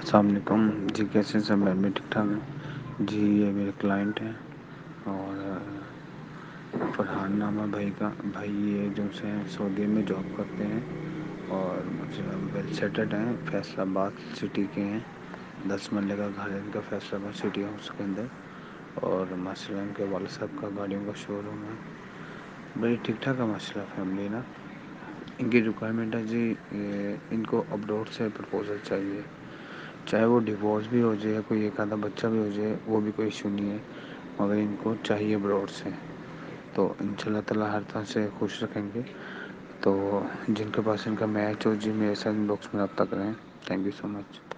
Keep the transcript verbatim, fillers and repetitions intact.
अस्सलाम वालेकुम जी, कैसे हैं सब? मैं भी ठीक ठाक हूँ जी। ये मेरे क्लाइंट हैं और फरहान नाम है भाई का। भाई ये जो से सऊदी में जॉब करते हैं और मतलब वेल सेटल्ड हैं, फैसलाबाद सिटी के हैं। दस मरले का घर है इनका फैसलाबाद सिटी हाउस के अंदर। और माशाल्लाह इनके वाले साहब का गाड़ियों का शोरूम है। बड़ी ठीक ठाक है माशाल्लाह फैमिली ना। इनकी रिक्वायरमेंट है जी, इनको अब्रॉड से प्रपोजल चाहिए, चाहे वो डिवोर्स भी हो जाए, कोई एक आधा बच्चा भी हो जाए, वो भी कोई इशू नहीं है, मगर इनको चाहिए अब्रॉड से। तो इंशाल्लाह ताला हर तरह से खुश रखेंगे। तो जिनके पास इनका मैच हो जी, मेरे साथ इनबॉक्स में रब्ता करें। Thank you so much.